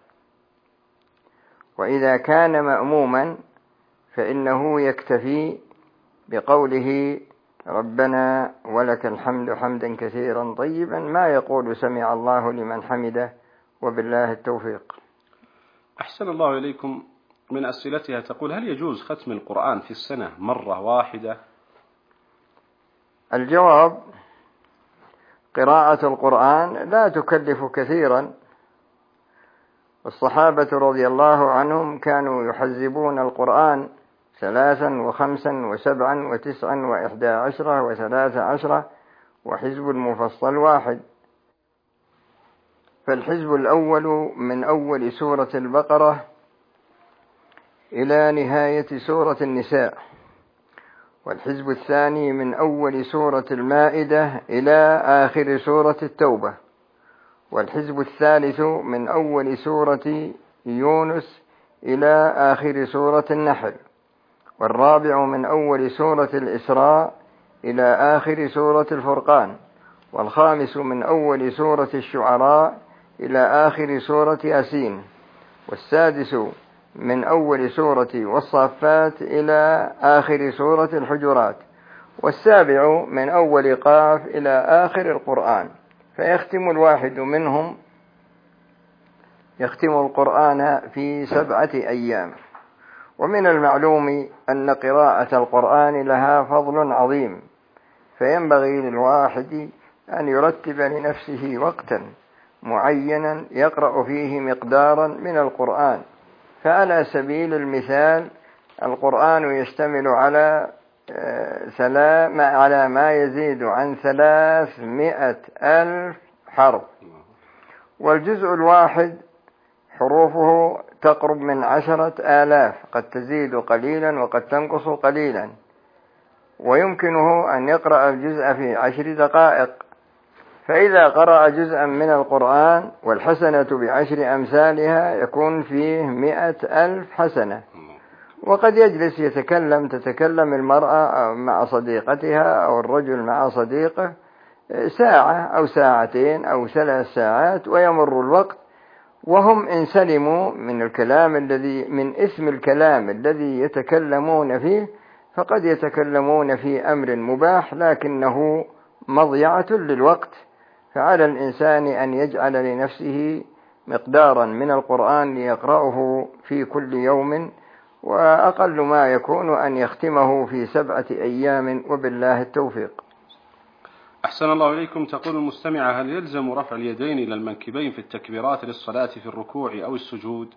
وإذا كان مأموما فإنه يكتفي بقوله ربنا ولك الحمد حمدا كثيرا طيبا، ما يقول سمع الله لمن حمده، وبالله التوفيق. أحسن الله إليكم. من أسئلتها تقول: هل يجوز ختم القرآن في السنة مرة واحدة؟ الجواب: قراءة القرآن لا تكلف كثيرا. الصحابة رضي الله عنهم كانوا يحزبون القرآن 3 و5 و7 و9 و11 و13، وحزب المفصل 1. فالحزب الأول من أول سورة البقرة إلى نهاية سورة النساء، والحزب الثاني من أول سورة المائدة إلى آخر سورة التوبة، والحزب الثالث من أول سورة يونس إلى آخر سورة النحل، والرابع من أول سورة الإسراء إلى آخر سورة الفرقان، والخامس من أول سورة الشعراء إلى آخر سورة ياسين، والسادس من أول سورة والصافات إلى آخر سورة الحجرات، والسابع من أول قاف إلى آخر القرآن. فيختم الواحد منهم يختم القرآن في 7 أيام. ومن المعلوم أن قراءة القرآن لها فضل عظيم، فينبغي للواحد أن يرتب لنفسه وقتا معينا يقرأ فيه مقدارا من القرآن. فعلى سبيل المثال القرآن يشتمل على ما يزيد عن 300,000 حرف، والجزء الواحد حروفه تقرب من 10,000، قد تزيد قليلا وقد تنقص قليلا، ويمكنه أن يقرأ الجزء في 10 دقائق. فإذا قرأ جزءا من القرآن والحسنة ب10 أمثالها يكون فيه 100,000 حسنة. وقد يجلس تتكلم المرأة مع صديقتها أو الرجل مع صديقه 1 ساعة أو 2 ساعتين أو 3 ساعات، ويمر الوقت وهم إن سلموا من اسم الكلام الذي يتكلمون فيه، فقد يتكلمون في أمر مباح لكنه مضيعة للوقت. فعلى الإنسان أن يجعل لنفسه مقدارا من القرآن ليقرأه في كل يوم، وأقل ما يكون أن يختمه في 7 أيام، وبالله التوفيق. أحسن الله إليكم. تقول المستمعة: هل يلزم رفع اليدين إلى المنكبين في التكبيرات للصلاة في الركوع أو السجود؟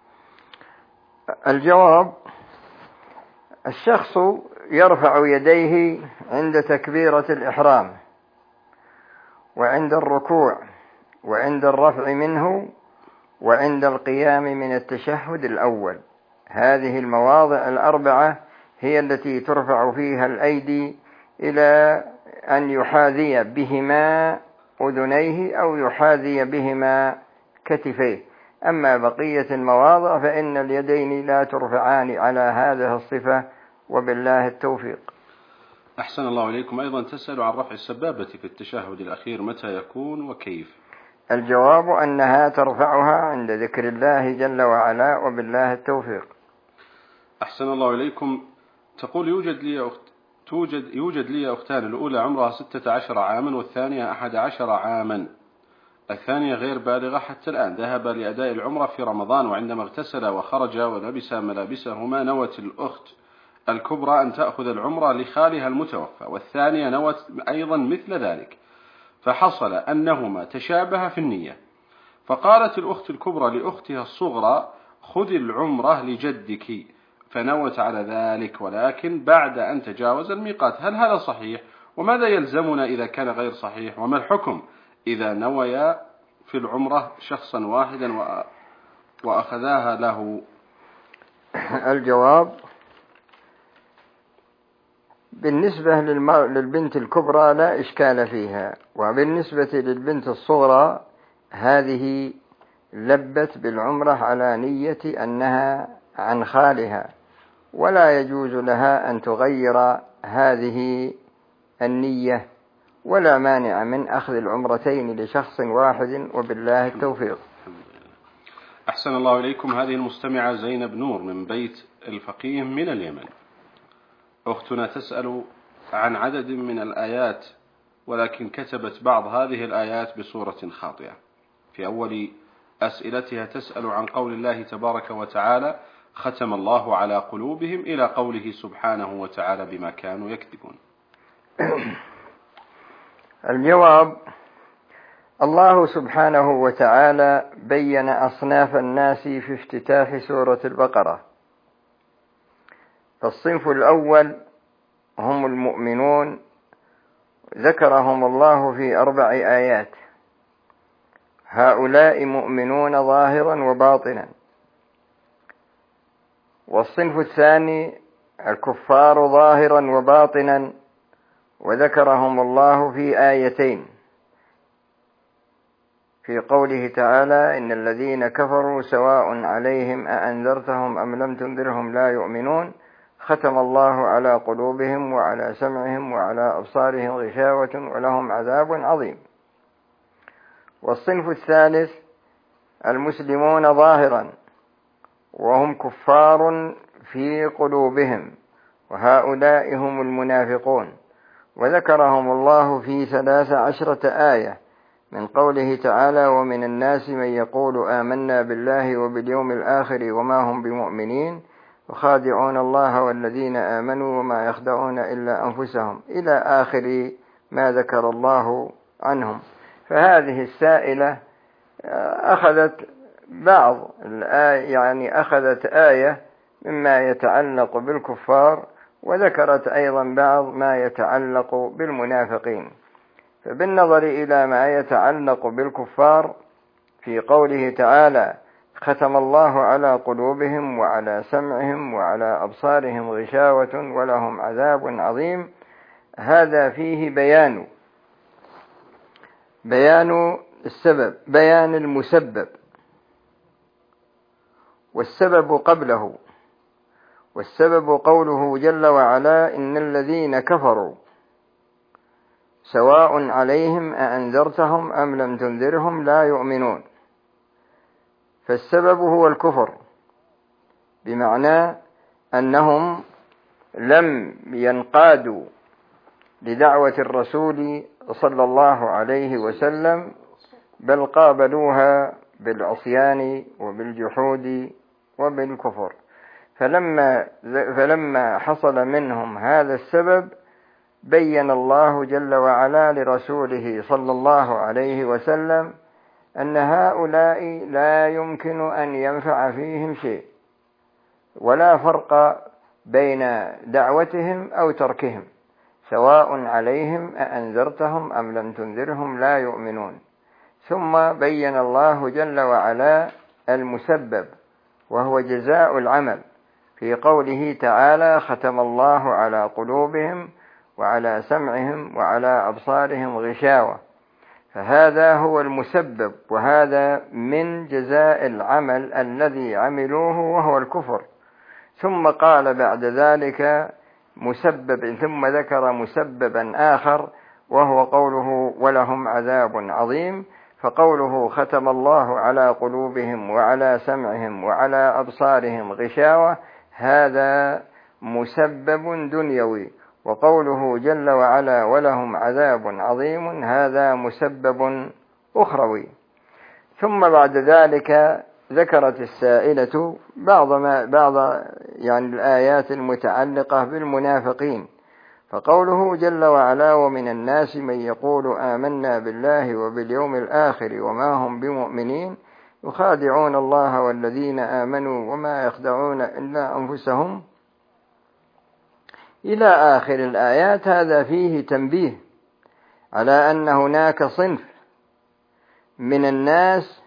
الجواب: الشخص يرفع يديه عند تكبيرة الإحرام، وعند الركوع، وعند الرفع منه، وعند القيام من التشهد الأول. هذه المواضع 4 هي التي ترفع فيها الأيدي إلى أن يحاذي بهما أذنيه أو يحاذي بهما كتفيه. أما بقية المواضع فإن اليدين لا ترفعان على هذه الصفة، وبالله التوفيق. أحسن الله إليكم. أيضا تسأل عن رفع السبابة في التشهد الأخير، متى يكون وكيف؟ الجواب أنها ترفعها عند ذكر الله جل وعلا، وبالله التوفيق. أحسن الله إليكم. تقول: يوجد لي أخت يوجد لي أختان، الأولى عمرها 16 عاما والثانية 11 عاما. الثانية غير بالغة حتى الآن. ذهب لأداء العمرة في رمضان، وعندما اغتسل وخرج ولبس ملابسهما نوت الأخت الكبرى أن تأخذ العمرة لخالها المتوفى، والثانية نوت أيضا مثل ذلك، فحصل أنهما تشابه في النية. فقالت الأخت الكبرى لأختها الصغرى خذ العمرة لجدك، فنوت على ذلك، ولكن بعد أن تجاوز الميقات. هل هذا صحيح؟ وماذا يلزمنا إذا كان غير صحيح؟ وما الحكم إذا نويا في العمرة شخصا واحدا وأخذاها له؟ الجواب: بالنسبة للبنت الكبرى لا إشكال فيها، وبالنسبة للبنت الصغرى هذه لبت بالعمرة على نية أنها عن خالها، ولا يجوز لها أن تغير هذه النية، ولا مانع من أخذ العمرتين لشخص واحد، وبالله التوفيق. أحسن الله إليكم. هذه المستمعة زينب نور من بيت الفقيه من اليمن. أختنا تسأل عن عدد من الآيات، ولكن كتبت بعض هذه الآيات بصورة خاطئة. في أول أسئلتها تسأل عن قول الله تبارك وتعالى ختم الله على قلوبهم إلى قوله سبحانه وتعالى بما كانوا يكذبون. الجواب: الله سبحانه وتعالى بين أصناف الناس في افتتاح سورة البقرة. فالصنف الأول هم المؤمنون، ذكرهم الله في 4 آيات: هؤلاء مؤمنون ظاهرا وباطنا. والصنف الثاني الكفار ظاهرا وباطنا، وذكرهم الله في 2 في قوله تعالى إن الذين كفروا سواء عليهم أأنذرتهم أم لم تنذرهم لا يؤمنون ختم الله على قلوبهم وعلى سمعهم وعلى أبصارهم غشاوة ولهم عذاب عظيم. والصنف الثالث المسلمون ظاهرا وهم كفار في قلوبهم، وهؤلاء هم المنافقون، وذكرهم الله في 13 آية من قوله تعالى ومن الناس من يقول آمنا بالله وباليوم الآخر وما هم بمؤمنين وخادعون الله والذين آمنوا وما يخدعون إلا أنفسهم، إلى آخر ما ذكر الله عنهم. فهذه السائلة أخذت بعض الآية، يعني أخذت آية مما يتعلق بالكفار، وذكرت أيضا بعض ما يتعلق بالمنافقين. فبالنظر إلى ما يتعلق بالكفار في قوله تعالى ختم الله على قلوبهم وعلى سمعهم وعلى أبصارهم غشاوة ولهم عذاب عظيم، هذا فيه بيان السبب، بيان المسبب، والسبب قبله. والسبب قوله جل وعلا إن الذين كفروا سواء عليهم أأنذرتهم أم لم تنذرهم لا يؤمنون. فالسبب هو الكفر، بمعنى أنهم لم ينقادوا لدعوة الرسول صلى الله عليه وسلم، بل قابلوها بالعصيان وبالجحود وبالكفر. فلما حصل منهم هذا السبب بين الله جل وعلا لرسوله صلى الله عليه وسلم أن هؤلاء لا يمكن أن ينفع فيهم شيء، ولا فرق بين دعوتهم أو تركهم، سواء عليهم أأنذرتهم أم لم تنذرهم لا يؤمنون. ثم بين الله جل وعلا المسبب وهو جزاء العمل في قوله تعالى ختم الله على قلوبهم وعلى سمعهم وعلى أبصارهم غشاوة. فهذا هو المسبب، وهذا من جزاء العمل الذي عملوه وهو الكفر. ثم قال بعد ذلك مسبب، ثم ذكر مسببا آخر وهو قوله ولهم عذاب عظيم. فقوله ختم الله على قلوبهم وعلى سمعهم وعلى أبصارهم غشاوة هذا مسبب دنيوي، وقوله جل وعلا ولهم عذاب عظيم هذا مسبب أخروي. ثم بعد ذلك ذكرت السائلة بعض الآيات المتعلقة بالمنافقين، فقوله جل وعلا ومن الناس من يقول آمنا بالله وباليوم الآخر وما هم بمؤمنين يخادعون الله والذين آمنوا وما يخدعون إلا أنفسهم إلى آخر الآيات. هذا فيه تنبيه على أن هناك صنف من الناس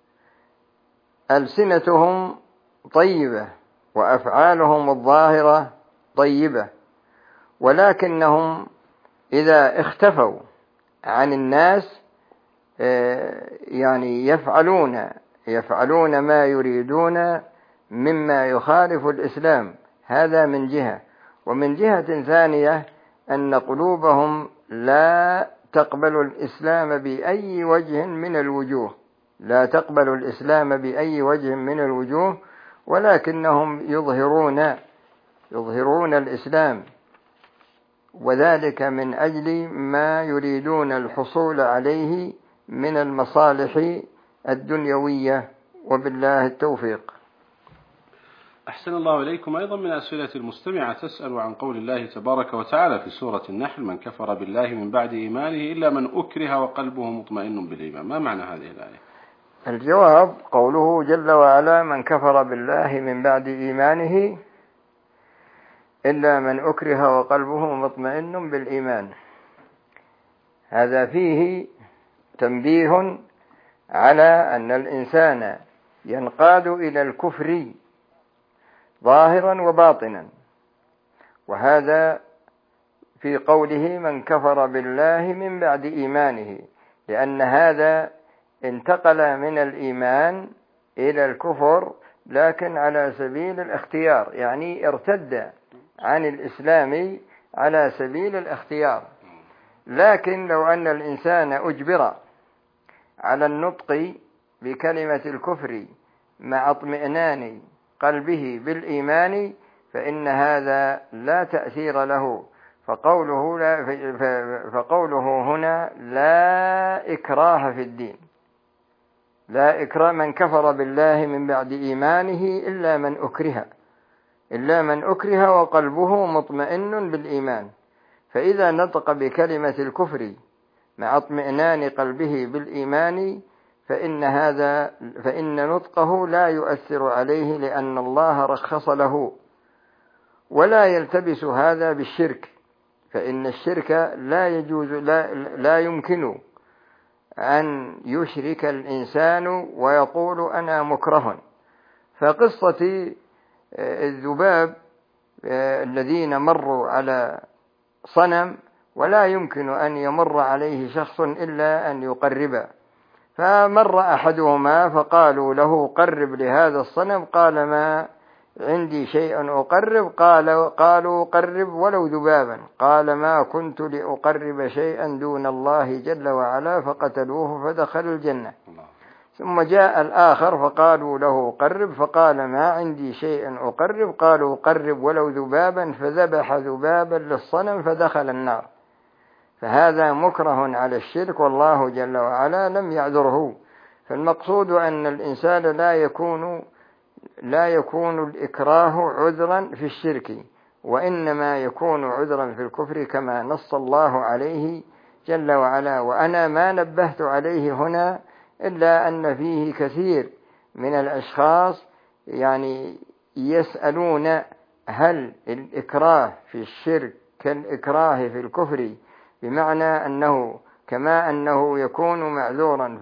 ألسنتهم طيبة وأفعالهم الظاهرة طيبة، ولكنهم إذا اختفوا عن الناس يفعلون ما يريدون مما يخالف الإسلام. هذا من جهة. ومن جهة ثانية أن قلوبهم لا تقبل الإسلام بأي وجه من الوجوه، ولكنهم يظهرون الإسلام، وذلك من أجل ما يريدون الحصول عليه من المصالح الدنيوية، وبالله التوفيق. أحسن الله إليكم. أيضا من أسئلة المستمعة تسأل عن قول الله تبارك وتعالى في سورة النحل من كفر بالله من بعد إيمانه إلا من أكره وقلبه مطمئن بالإيمان. ما معنى هذه الآية؟ الجواب قوله جل وعلا من كفر بالله من بعد إيمانه إلا من أكره وقلبه مطمئن بالإيمان. هذا فيه تنبيه على أن الإنسان ينقاد إلى الكفر ظاهرا وباطنا، وهذا في قوله من كفر بالله من بعد إيمانه، لأن هذا انتقل من الإيمان إلى الكفر لكن على سبيل الاختيار، يعني ارتد عن الإسلام على سبيل الاختيار. لكن لو أن الإنسان أجبر على النطق بكلمة الكفر مع اطمئنان قلبه بالإيمان فإن هذا لا تأثير له. فقوله هنا لا إكراه في الدين، لا إكراه، من كفر بالله من بعد إيمانه إلا من أكره وقلبه مطمئن بالإيمان. فإذا نطق بكلمة الكفر مع اطمئنان قلبه بالإيمان فإن نطقه لا يؤثر عليه، لأن الله رخص له. ولا يلتبس هذا بالشرك، فإن الشرك لا يجوز، لا يمكن أن يشرك الإنسان ويقول أنا مكره. فقصة الذباب الذين مروا على صنم ولا يمكن أن يمر عليه شخص إلا أن يقرب، فمر أحدهما فقالوا له قرب لهذا الصنم، قال ما عندي شيء أقرب، قالوا قرب ولو ذبابا، قال ما كنت لأقرب شيئا دون الله جل وعلا، فقتلوه فدخل الجنة. ثم جاء الآخر فقالوا له قرب، فقال ما عندي شيء أقرب، قالوا قرب ولو ذبابا، فذبح ذبابا للصنم فدخل النار. فهذا مكره على الشرك، والله جل وعلا لم يعذره. فالمقصود أن الإنسان لا يكون الإكراه عذرا في الشرك، وإنما يكون عذرا في الكفر كما نص الله عليه جل وعلا. وأنا ما نبهت عليه هنا إلا أن فيه كثير من الأشخاص يسألون هل الإكراه في الشرك كالإكراه في الكفر، بمعنى أنه كما أنه يكون معذورا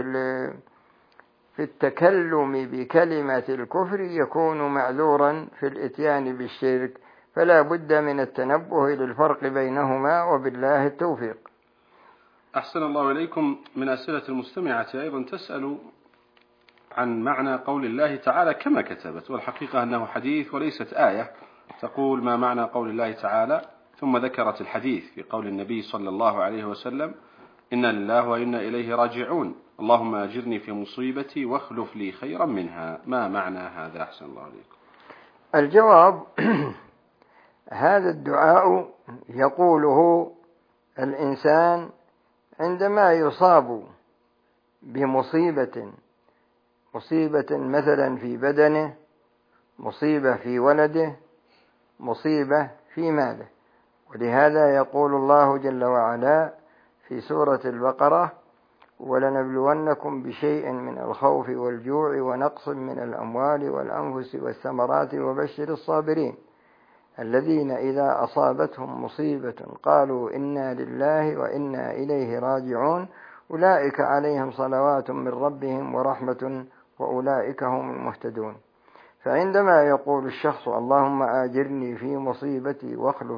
في التكلم بكلمة الكفر يكون معذورا في الإتيان بالشرك. فلا بد من التنبه للفرق بينهما، وبالله التوفيق. أحسن الله إليكم. من أسئلة المستمعة أيضا تسأل عن معنى قول الله تعالى كما كتبت، والحقيقة أنه حديث وليست آية. تقول ما معنى قول الله تعالى، ثم ذكرت الحديث في قول النبي صلى الله عليه وسلم إنا لله وإنا إليه راجعون، اللهم أجرني في مصيبتي واخلف لي خيرا منها. ما معنى هذا؟ أحسن الله عليكم. الجواب هذا الدعاء يقوله الإنسان عندما يصاب بمصيبة مثلا في بدنه، مصيبة في ولده، مصيبة في ماله. ولهذا يقول الله جل وعلا في سورة البقرة: ولنبلونكم بشيء من الخوف والجوع ونقص من الأموال والأنفس والثمرات وبشر الصابرين الذين إذا أصابتهم مصيبة قالوا إنا لله وإنا إليه راجعون أولئك عليهم صلوات من ربهم ورحمة وأولئك هم المهتدون. فعندما يقول الشخص: اللهم آجرني في مصيبتي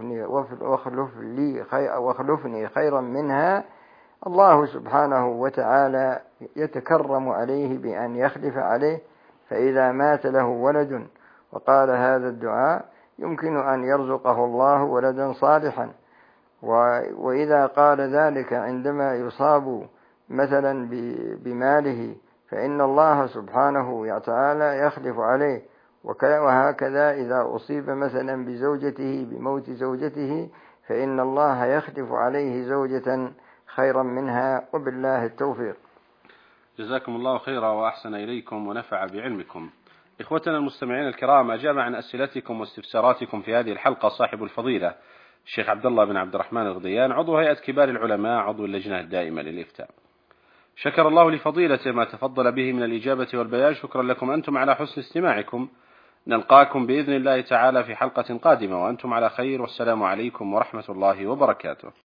واخلفني خيرا منها، الله سبحانه وتعالى يتكرم عليه بأن يخلف عليه. فإذا مات له ولد وقال هذا الدعاء يمكن أن يرزقه الله ولدا صالحا. وإذا قال ذلك عندما يصاب مثلا بماله فإن الله سبحانه وتعالى يخلف عليه. وهكذا إذا أصيب مثلا بموت زوجته فإن الله يخلف عليه زوجة خيرا منها، وبالله التوفيق. جزاكم الله خيرا وأحسن إليكم ونفع بعلمكم. إخوتنا المستمعين الكرام، أجاب عن أسئلتكم واستفساراتكم في هذه الحلقة صاحب الفضيلة الشيخ عبد الله بن عبد الرحمن الغديان، عضو هيئة كبار العلماء، عضو اللجنة الدائمة للإفتاء. شكر الله لفضيلته ما تفضل به من الإجابة والبيان. شكرا لكم أنتم على حسن استماعكم. نلقاكم بإذن الله تعالى في حلقة قادمة وأنتم على خير، والسلام عليكم ورحمة الله وبركاته.